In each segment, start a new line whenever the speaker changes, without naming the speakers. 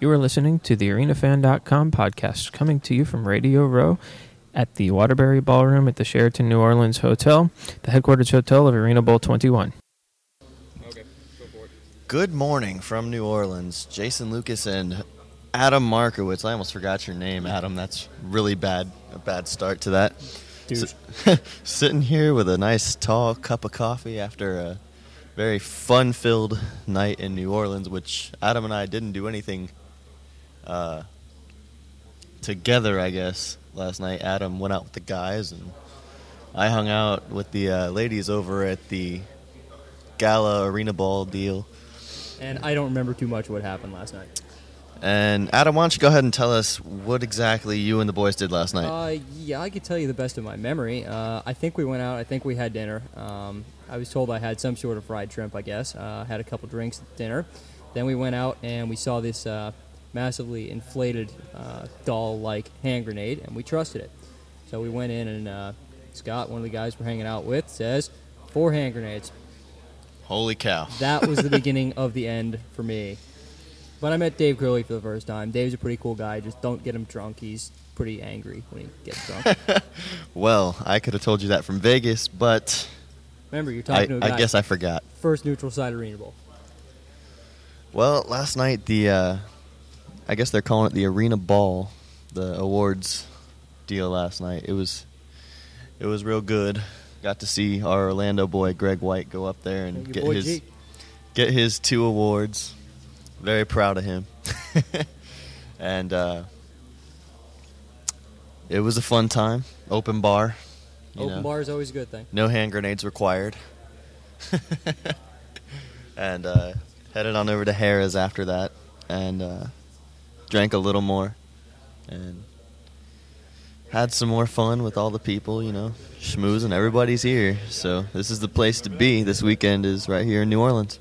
You are listening to the ArenaFan.com podcast, coming to you from Radio Row at the Waterbury Ballroom at the Sheraton New Orleans Hotel, the headquarters hotel of Arena Bowl 21.
Okay, go for it.
Good morning from New Orleans. Jason Lucas and Adam Markowitz. I almost forgot your name, Adam. That's really bad. A bad start to that. Sitting here with a nice tall cup of coffee after a very fun-filled night in New Orleans, which Adam and I didn't do anything together, I guess, last night. Adam went out with the guys, and I hung out with the ladies over at the Gala Arena Ball deal.
And I don't remember too much what happened last night.
And Adam, why don't you go ahead and tell us what exactly you and the boys did last night?
Yeah, I could tell you the best of my memory. I think we went out. I think we had dinner. I was told I had some sort of fried shrimp, I guess. Had a couple drinks at dinner. Then we went out and we saw this massively inflated doll-like hand grenade, and we trusted it. So we went in, and Scott, one of the guys we're hanging out with, says, 4 hand grenades.
Holy cow.
That was the beginning of the end for me. But I met Dave Gurley for the first time. Dave's a pretty cool guy. Just don't get him drunk. He's pretty angry when he gets drunk.
Well, I could have told you that from Vegas, but
Remember, you're talking to a guy.
I guess I forgot.
First neutral side Arena Bowl.
Well, last night, I guess they're calling it the Arena Ball, the awards deal last night. It was real good. Got to see our Orlando boy, Greg White, go up there and get his 2 awards. Very proud of him. And it was a fun time. Open bar.
Open bar is always a good thing.
No hand grenades required. And headed on over to Harrah's after that and drank a little more and had some more fun with all the people, schmoozing. Everybody's here. So this is the place to be. This weekend is right here in New Orleans.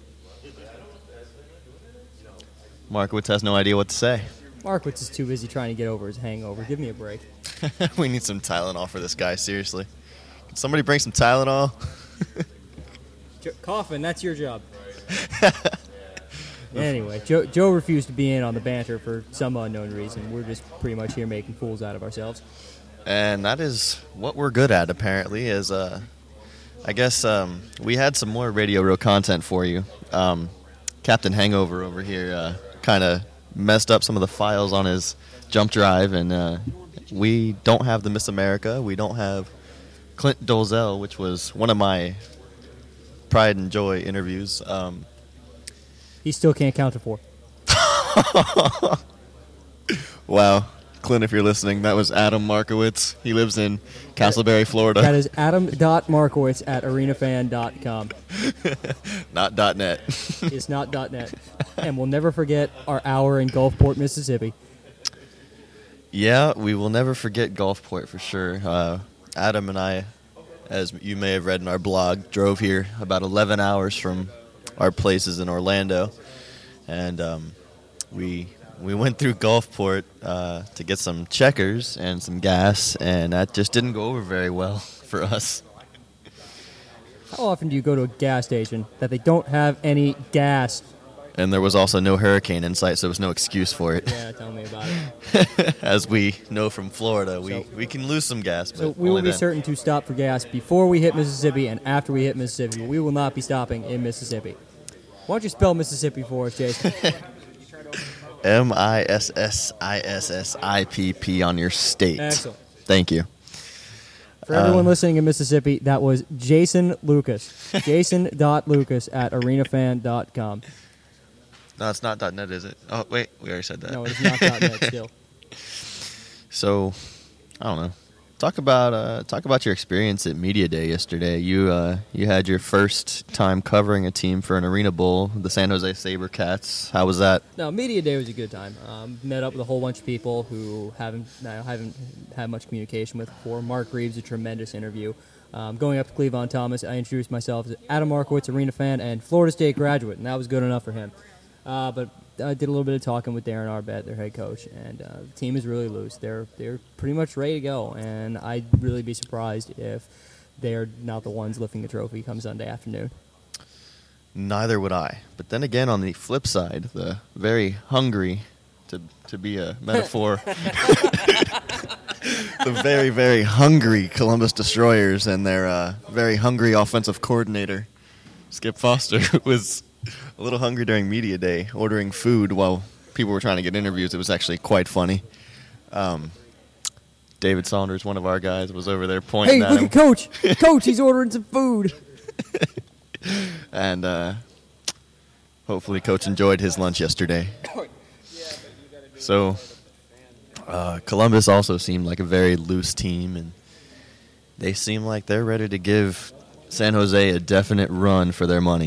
Markowitz has no idea what to say.
Markowitz is too busy trying to get over his hangover. Give me a break.
We need some Tylenol for this guy, seriously. Can somebody bring some Tylenol?
Coffin, that's your job. Anyway, Joe refused to be in on the banter for some unknown reason. We're just pretty much here making fools out of ourselves.
And that is what we're good at, apparently, is I guess we had some more Radio Row content for you. Captain Hangover over here kind of messed up some of the files on his jump drive, and we don't have the Miss America. We don't have Clint Dolezal, which was one of my pride and joy interviews.
He still can't count to 4.
Wow. Clint, if you're listening, that was Adam Markowitz. He lives in Castleberry, Florida.
That is adam.markowitz at arenafan.com.
Not .net.
It's not .net. And we'll never forget our hour in Gulfport, Mississippi.
Yeah, we will never forget Gulfport for sure. Adam and I, as you may have read in our blog, drove here about 11 hours from our places in Orlando. And we went through Gulfport to get some checkers and some gas, and that just didn't go over very well for us.
How often do you go to a gas station that they don't have any gas?
And there was also no hurricane in sight, so there was no excuse for it.
Yeah, tell me about it.
As we know from Florida, we can lose some gas. But
so we will be certain to stop for gas before we hit Mississippi and after we hit Mississippi. We will not be stopping in Mississippi. Why don't you spell Mississippi for us, Jason?
Mississippi on your state.
Excellent.
Thank you.
For everyone listening in Mississippi, that was Jason Lucas. Jason.Lucas at arenafan.com.
No, it's not .net, is it? Oh, wait, we already said that.
No, it's not .net still.
So, I don't know. Talk about your experience at Media Day yesterday. You had your first time covering a team for an Arena Bowl, the San Jose SaberCats. How was that?
No, Media Day was a good time. Met up with a whole bunch of people who haven't had much communication with before. Mark Reeves, a tremendous interview. Going up to Cleavon Thomas, I introduced myself as Adam Markowitz, Arena fan, and Florida State graduate, and that was good enough for him. But I did a little bit of talking with Darren Arbet, their head coach, and the team is really loose. They're pretty much ready to go, and I'd really be surprised if they're not the ones lifting the trophy come Sunday afternoon.
Neither would I. But then again, on the flip side, the very hungry to to be a metaphor. The very, very hungry Columbus Destroyers and their very hungry offensive coordinator, Skip Foster, was a little hungry during media day, ordering food while people were trying to get interviews. It was actually quite funny. David Saunders, one of our guys, was over there pointing at him.
Hey, look at Coach! Coach, he's ordering some food.
And hopefully Coach enjoyed his lunch yesterday. So Columbus also seemed like a very loose team, and they seem like they're ready to give San Jose a definite run for their money.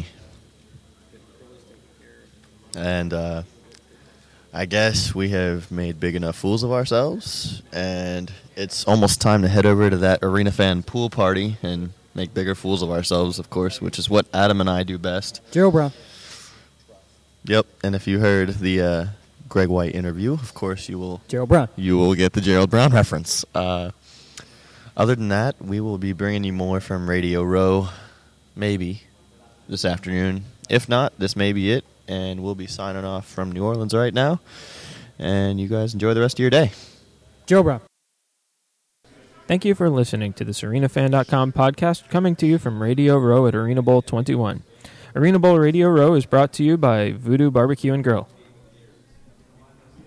And I guess we have made big enough fools of ourselves, and it's almost time to head over to that Arena Fan pool party and make bigger fools of ourselves, of course, which is what Adam and I do best.
Gerald Brown.
Yep, and if you heard the Greg White interview, of course you will.
Gerald Brown.
You will get the Gerald Brown reference. Other than that, we will be bringing you more from Radio Row, maybe this afternoon. If not, this may be it, and we'll be signing off from New Orleans right now. And you guys enjoy the rest of your day.
Gerald Brown.
Thank you for listening to this ArenaFan.com podcast, coming to you from Radio Row at Arena Bowl 21. Arena Bowl Radio Row is brought to you by Voodoo Barbecue and Grill.